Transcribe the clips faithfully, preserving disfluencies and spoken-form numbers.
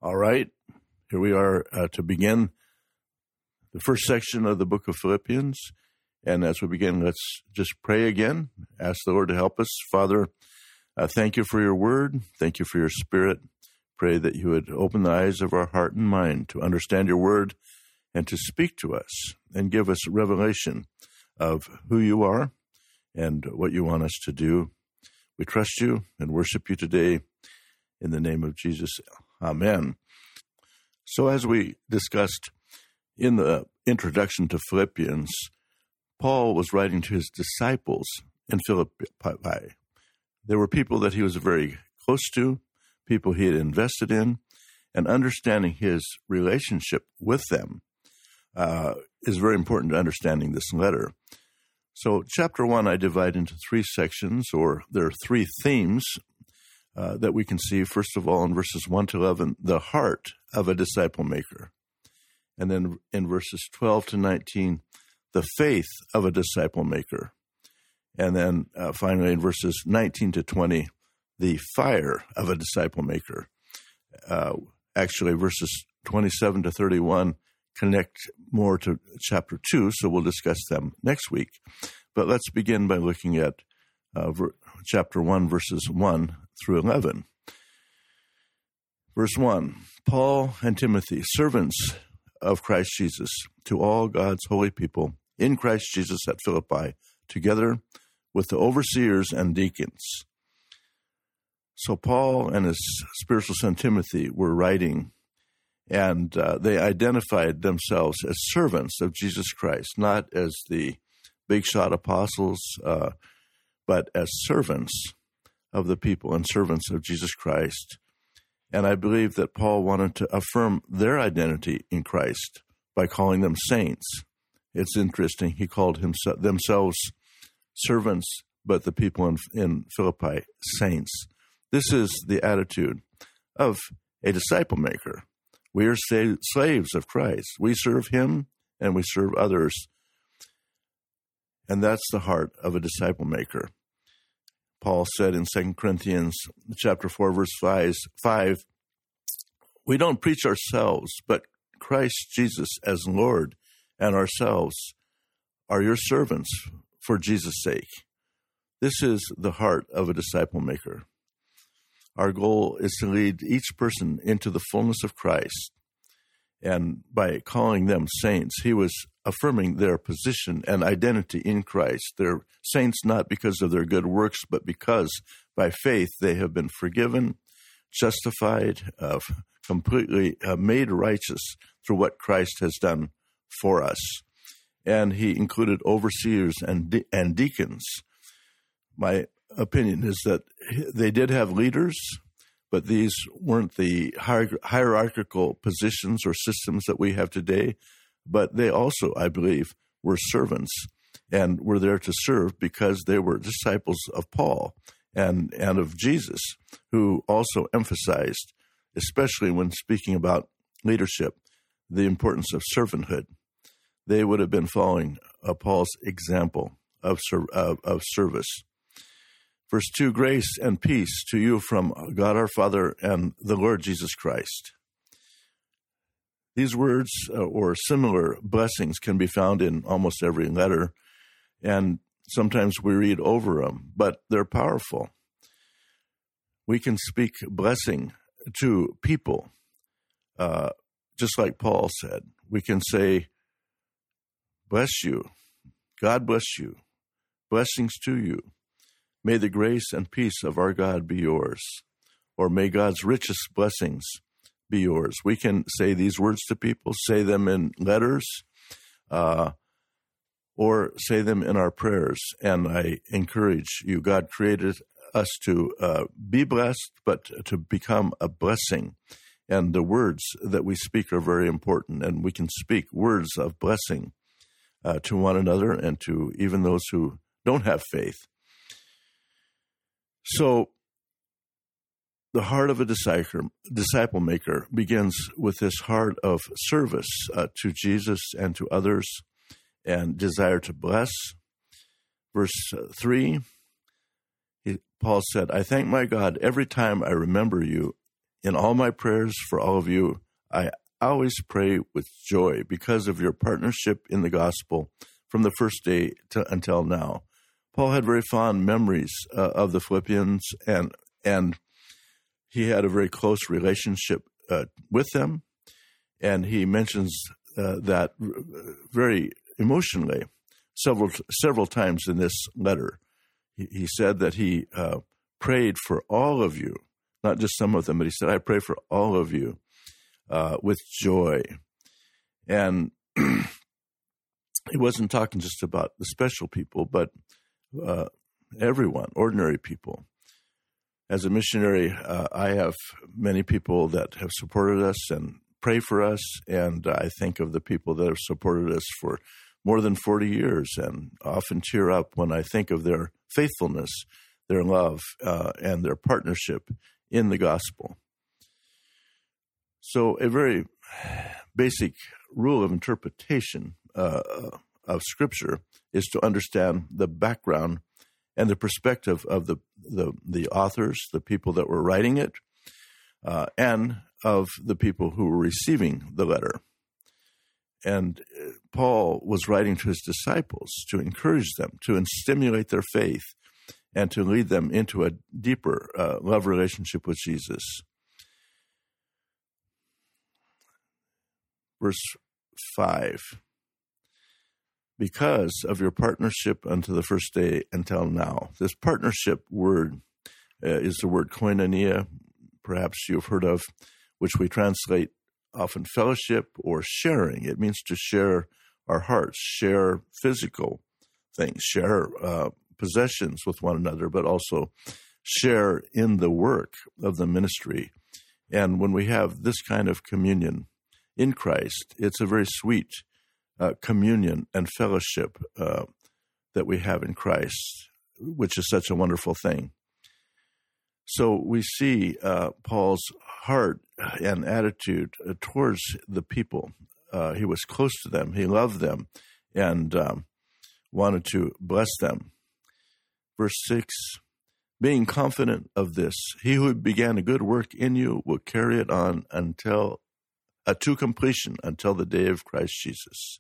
All right, here we are uh, to begin the first section of the book of Philippians. And as we begin, let's just pray again. Ask the Lord to help us. Father, uh, thank you for your word. Thank you for your spirit. Pray that you would open the eyes of our heart and mind to understand your word and to speak to us and give us revelation of who you are and what you want us to do. We trust you and worship you today in the name of Jesus. Amen. So as we discussed in the introduction to Philippians, Paul was writing to his disciples in Philippi. There were people that he was very close to, people he had invested in, and understanding his relationship with them uh, is very important to understanding this letter. So chapter one, I divide into three sections, or there are three themes uh, that we can see. First of all, in verses one to eleven, the heart of a disciple maker. And then in verses twelve to nineteen, the faith of a disciple maker. And then uh, finally in verses nineteen to twenty, the fire of a disciple maker. Uh, actually, verses twenty-seven to thirty-one connect more to chapter two, so we'll discuss them next week. But let's begin by looking at uh, ver- chapter one, verses one through eleven. Verse one, Paul and Timothy, servants of Christ Jesus, to all God's holy people in Christ Jesus at Philippi, together with the overseers and deacons. So Paul and his spiritual son Timothy were writing, and uh, they identified themselves as servants of Jesus Christ, not as the big shot apostles, uh, but as servants of the people and servants of Jesus Christ. And I believe that Paul wanted to affirm their identity in Christ by calling them saints. It's interesting. He called himself, themselves servants, but the people in, in Philippi, saints. This is the attitude of a disciple maker. We are sa- slaves of Christ. We serve him and we serve others. And that's the heart of a disciple maker. Paul said in Second Corinthians chapter four, verse five, we don't preach ourselves, but Christ Jesus as Lord, and ourselves are your servants for Jesus' sake. This is the heart of a disciple maker. Our goal is to lead each person into the fullness of Christ. And by calling them saints, he was affirming their position and identity in Christ. They're saints not because of their good works, but because by faith they have been forgiven, justified, uh, completely uh, made righteous through what Christ has done for us. And he included overseers and de- and deacons. My opinion is that they did have leaders, but these weren't the hier- hierarchical positions or systems that we have today. But they also, I believe, were servants and were there to serve because they were disciples of Paul and, and of Jesus, who also emphasized, especially when speaking about leadership, the importance of servanthood. They would have been following uh, Paul's example of, ser- of, of service. Verse two, grace and peace to you from God our Father and the Lord Jesus Christ. These words uh, or similar blessings can be found in almost every letter, and sometimes we read over them, but they're powerful. We can speak blessing to people, uh, just like Paul said. We can say, bless you, God bless you, blessings to you. May the grace and peace of our God be yours, or may God's richest blessings be yours. We can say these words to people, say them in letters, uh, or say them in our prayers. And I encourage you, God created us to uh, be blessed, but to become a blessing. And the words that we speak are very important, and we can speak words of blessing uh, to one another and to even those who don't have faith. So the heart of a disciple, disciple maker begins with this heart of service uh, to Jesus and to others and desire to bless. Verse three, he, Paul said, I thank my God every time I remember you In all my prayers for all of you, I always pray with joy because of your partnership in the gospel from the first day to, until now. Paul had very fond memories uh, of the Philippians, and and he had a very close relationship uh, with them, and he mentions uh, that very emotionally several several times in this letter. He, he said that he uh, prayed for all of you, not just some of them, but he said, I pray for all of you uh, with joy. And he wasn't talking just about the special people, but uh, everyone, ordinary people. As a missionary, uh, I have many people that have supported us and pray for us, and I think of the people that have supported us for more than forty years and often tear up when I think of their faithfulness, their love, uh, and their partnership in the gospel. So a very basic rule of interpretation uh, of Scripture is to understand the background and the perspective of the, the, the authors, the people that were writing it, uh, and of the people who were receiving the letter. And Paul was writing to his disciples to encourage them, to stimulate their faith, and to lead them into a deeper uh, love relationship with Jesus. Verse five. Because of your partnership unto the first day until now. This partnership word uh, is the word koinonia, perhaps you've heard of, which we translate often fellowship or sharing. It means to share our hearts, share physical things, share uh, possessions with one another, but also share in the work of the ministry. And when we have this kind of communion in Christ, it's a very sweet uh, communion and fellowship uh, that we have in Christ, which is such a wonderful thing. So we see uh, Paul's heart and attitude towards the people. Uh, he was close to them. He loved them and um, wanted to bless them. Verse six, being confident of this, he who began a good work in you will carry it on until uh, to completion, until the day of Christ Jesus.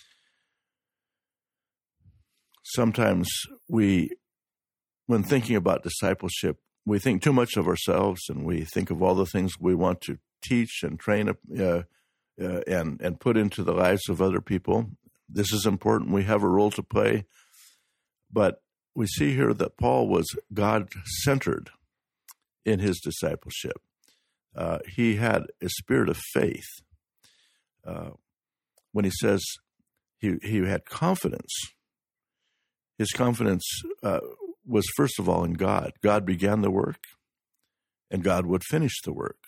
Sometimes we, when thinking about discipleship, we think too much of ourselves, and we think of all the things we want to teach and train uh, uh, and and put into the lives of other people. This is important. We have a role to play. But we see here that Paul was God-centered in his discipleship. Uh, he had a spirit of faith. Uh, when he says he, he had confidence, his confidence uh, was first of all in God. God began the work, and God would finish the work.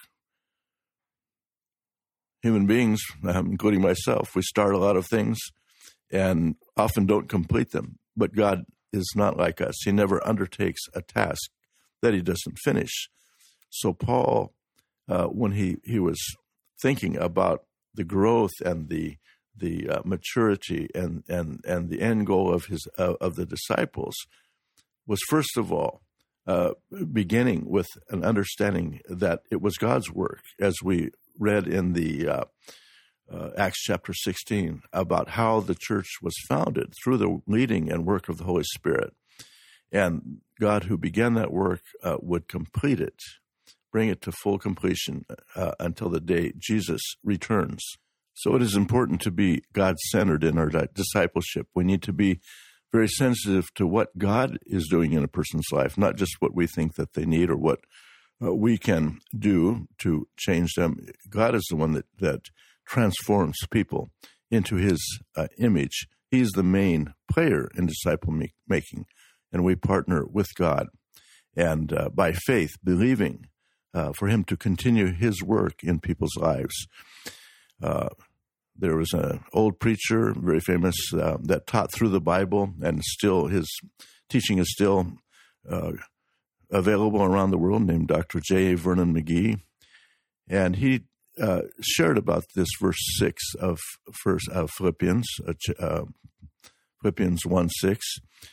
Human beings, um, including myself, we start a lot of things and often don't complete them. But God is not like us. He never undertakes a task that he doesn't finish. So Paul, uh, when he, he was thinking about the growth and the the uh, maturity and, and, and the end goal of his uh, of the disciples, was first of all uh, beginning with an understanding that it was God's work, as we read in the uh, uh, Acts chapter sixteen, about how the church was founded through the leading and work of the Holy Spirit. And God, who began that work, uh, would complete it, bring it to full completion uh, until the day Jesus returns. So it is important to be God-centered in our discipleship. We need to be very sensitive to what God is doing in a person's life, not just what we think that they need or what uh, we can do to change them. God is the one that, that transforms people into his uh, image. He's the main player in disciple make- making, and we partner with God. And uh, by faith, believing uh, for him to continue his work in people's lives. Uh, there was an old preacher, very famous, uh, that taught through the Bible, and still his teaching is still uh, available around the world, named Doctor J. Vernon McGee. And he uh, shared about this verse six of first of Philippians, uh, uh, Philippians one six.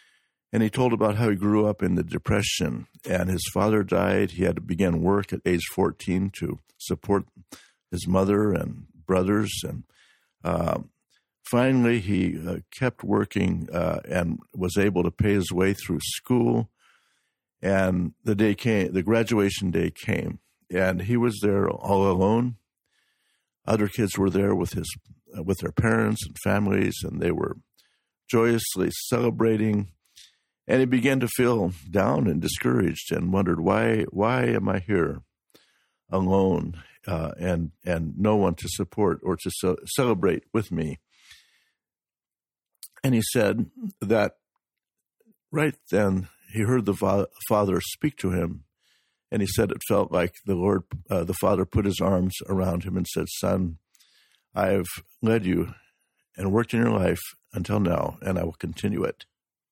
And he told about how he grew up in the Depression, and his father died. He had to begin work at age fourteen to support his mother and brothers. And uh, finally, he uh, kept working uh, and was able to pay his way through school. And the day came, the graduation day came, and he was there all alone. Other kids were there with his, uh, with their parents and families, and they were joyously celebrating. And he began to feel down and discouraged, and wondered, why, why am I here alone, uh, and and no one to support or to ce- celebrate with me? And he said that right then he heard the fa- Father speak to him, and he said it felt like the Lord, uh, the Father, put his arms around him and said, "Son, I've led you and worked in your life until now, and I will continue it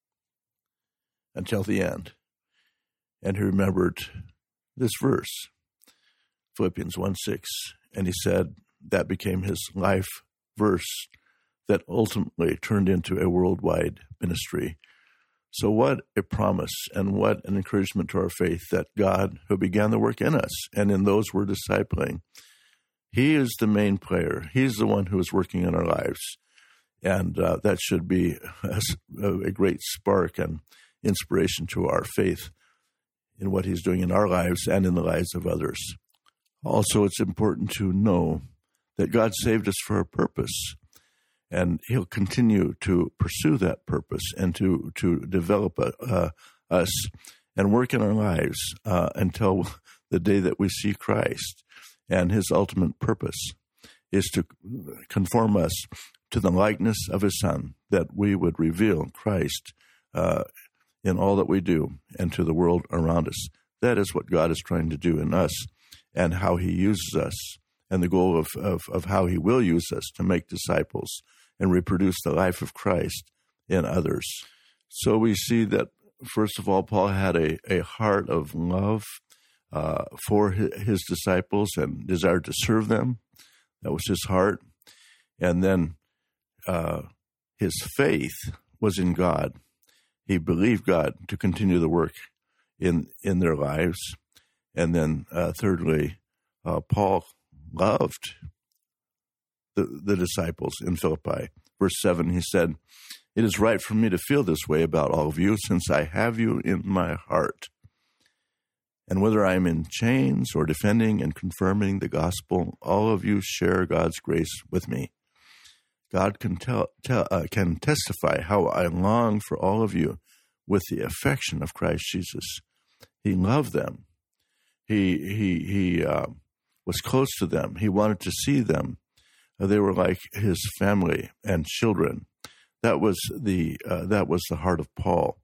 until the end." And he remembered this verse, Philippians one six, and he said that became his life verse that ultimately turned into a worldwide ministry. So what a promise and what an encouragement to our faith that God, who began the work in us and in those we're discipling, he is the main player. He's the one who is working in our lives. And uh, that should be a, a great spark and inspiration to our faith in what he's doing in our lives and in the lives of others. Also, it's important to know that God saved us for a purpose, and he'll continue to pursue that purpose and to, to develop uh, us and work in our lives uh, until the day that we see Christ. And his ultimate purpose is to conform us to the likeness of his Son, that we would reveal Christ uh, in all that we do and to the world around us. That is what God is trying to do in us and how he uses us, and the goal of, of, of how he will use us to make disciples and reproduce the life of Christ in others. So we see that, first of all, Paul had a, a heart of love uh, for his, his disciples and desired to serve them. That was his heart. And then uh, his faith was in God. He believed God to continue the work in, in their lives. And then uh, thirdly, uh, Paul loved the, the disciples in Philippi. Verse seven, he said, "It is right for me to feel this way about all of you, since I have you in my heart. And whether I am in chains or defending and confirming the gospel, all of you share God's grace with me. God can tell, tell uh, can testify how I long for all of you with the affection of Christ Jesus." He loved them. He he he uh, was close to them. He wanted to see them. Uh, they were like his family and children. That was the uh, that was the heart of Paul.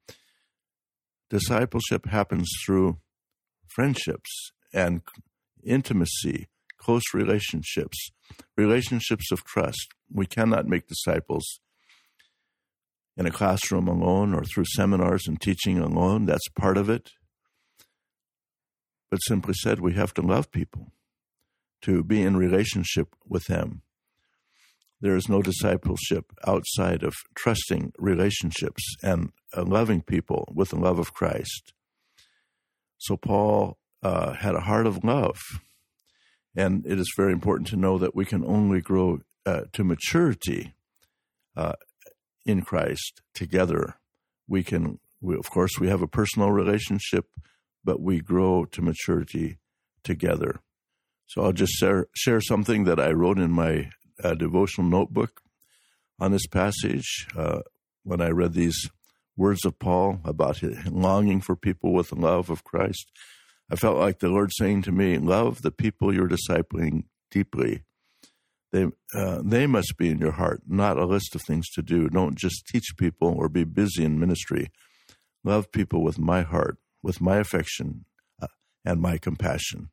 Discipleship happens through friendships and intimacy, close relationships, relationships of trust. We cannot make disciples in a classroom alone or through seminars and teaching alone. That's part of it. But simply said, we have to love people, to be in relationship with them. There is no discipleship outside of trusting relationships and uh, loving people with the love of Christ. So Paul uh, had a heart of love, and it is very important to know that we can only grow uh, to maturity uh, in Christ together. We can, we, of course, we have a personal relationship, but we grow to maturity together. So I'll just share, share something that I wrote in my uh, devotional notebook on this passage. Uh, when I read these words of Paul about his longing for people with the love of Christ, I felt like the Lord saying to me, love the people you're discipling deeply. They, uh, they must be in your heart, not a list of things to do. Don't just teach people or be busy in ministry. Love people with my heart, with my affection uh, and my compassion.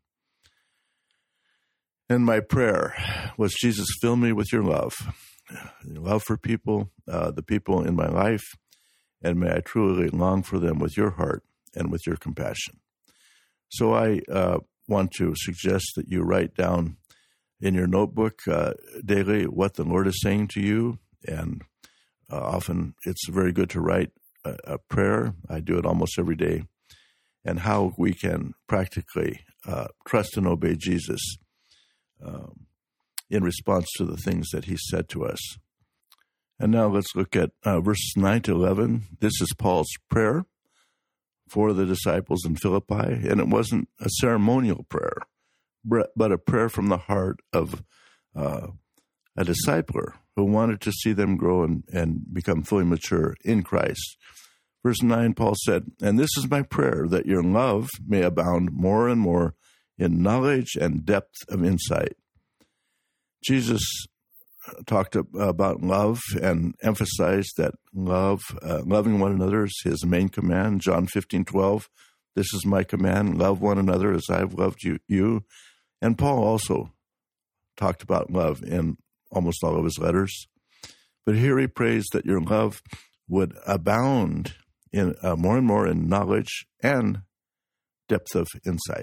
And my prayer was, Jesus, fill me with your love, your love for people, uh, the people in my life, and may I truly long for them with your heart and with your compassion. So I uh, want to suggest that you write down in your notebook uh, daily what the Lord is saying to you, and uh, often it's very good to write a, a prayer. I do it almost every day. And how we can practically uh, trust and obey Jesus um, in response to the things that he said to us. And now let's look at uh, verses nine to eleven. This is Paul's prayer for the disciples in Philippi, and it wasn't a ceremonial prayer, but a prayer from the heart of uh, a discipler who wanted to see them grow and, and become fully mature in Christ. Verse nine, Paul said, "And this is my prayer, that your love may abound more and more in knowledge and depth of insight." Jesus talked about love and emphasized that love, uh, loving one another is his main command. John fifteen twelve, "This is my command, love one another as I have loved you." you. And Paul also talked about love in almost all of his letters. But here he prays that your love would abound in uh, more and more in knowledge and depth of insight.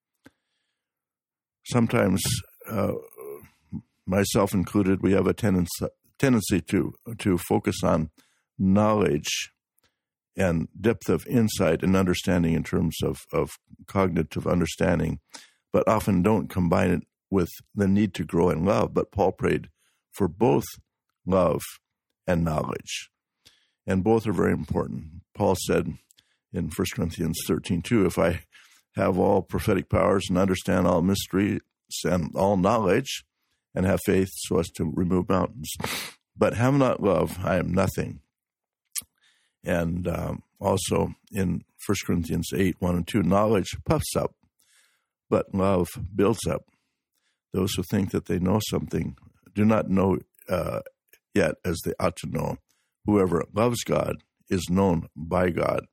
Sometimes, uh, myself included, we have a tendency, tendency to to focus on knowledge and depth of insight and understanding in terms of, of cognitive understanding, but often don't combine it with the need to grow in love. But Paul prayed for both love and knowledge, and both are very important. Paul said in First Corinthians thirteen two, "If I have all prophetic powers and understand all mysteries and all knowledge, and have faith so as to remove mountains, but have not love, I am nothing." And um, also in First Corinthians eight one and two, "Knowledge puffs up, but love builds up. Those who think that they know something do not know uh, yet as they ought to know. Whoever loves God is known by God."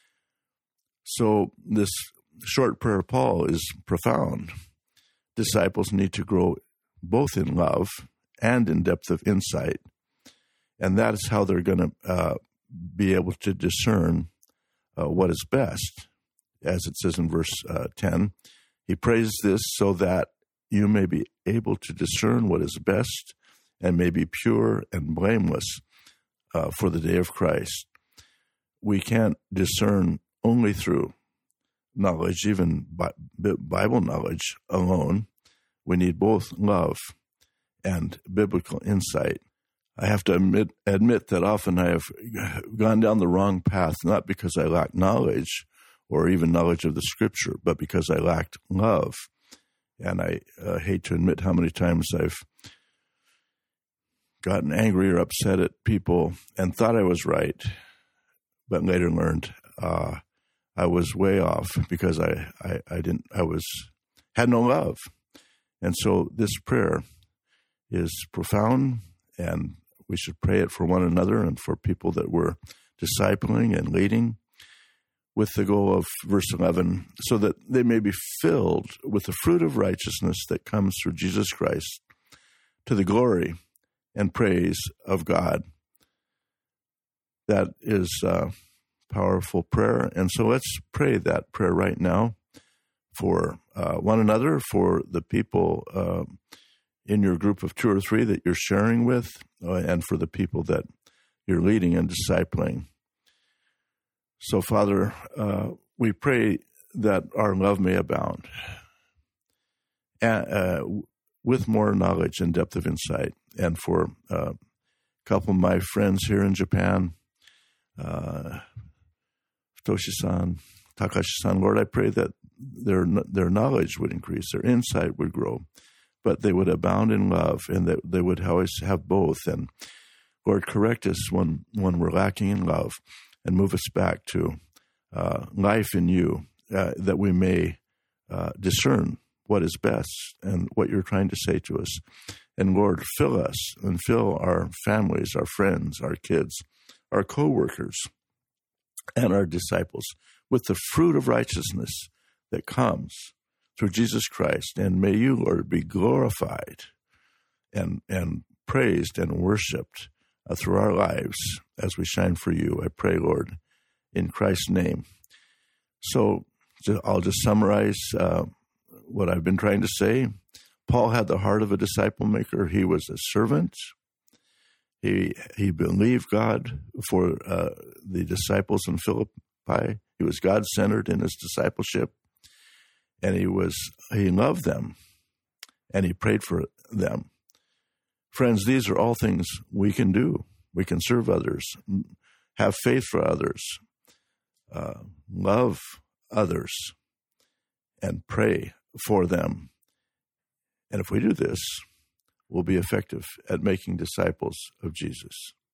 So this short prayer of Paul is profound. Disciples need to grow both in love and in depth of insight, and that is how they're going to uh, be able to discern uh, what is best. As it says in verse uh, ten, he prays this so that you may be able to discern what is best and may be pure and blameless uh, for the day of Christ. We can't discern only through knowledge, even Bible knowledge alone. We need both love and biblical insight. I have to admit, admit that often I have gone down the wrong path, not because I lack knowledge or even knowledge of the Scripture, but because I lacked love. And I uh, hate to admit how many times I've gotten angry or upset at people and thought I was right, but later learned uh, I was way off because I, I, I didn't I was had no love. And so this prayer is profound, and we should pray it for one another and for people that we're discipling and leading, with the goal of verse eleven, so that they may be filled with the fruit of righteousness that comes through Jesus Christ, to the glory and praise of God. That is a powerful prayer, and so let's pray that prayer right now for uh, one another, for the people uh, in your group of two or three that you're sharing with, uh, and for the people that you're leading and discipling. So, Father, uh, we pray that our love may abound uh, with more knowledge and depth of insight. And for uh, a couple of my friends here in Japan, uh, Toshi-san, Takashi-san, Lord, I pray that their their knowledge would increase, their insight would grow, but they would abound in love, and that they would always have both. And Lord, correct us when, when we're lacking in love, and move us back to uh, life in you, uh, that we may uh, discern what is best and what you're trying to say to us. And Lord, fill us and fill our families, our friends, our kids, our co-workers, and our disciples with the fruit of righteousness that comes through Jesus Christ. And may you, Lord, be glorified and, and praised and worshiped uh, through our lives as we shine for you. I pray, Lord, in Christ's name. So I'll just summarize uh, what I've been trying to say. Paul had the heart of a disciple maker. He was a servant. He he believed God for uh, the disciples in Philippi. He was God-centered in his discipleship, and he was he loved them, and he prayed for them. Friends, these are all things we can do. We can serve others, have faith for others, uh, love others, and pray for them. And if we do this, we'll be effective at making disciples of Jesus.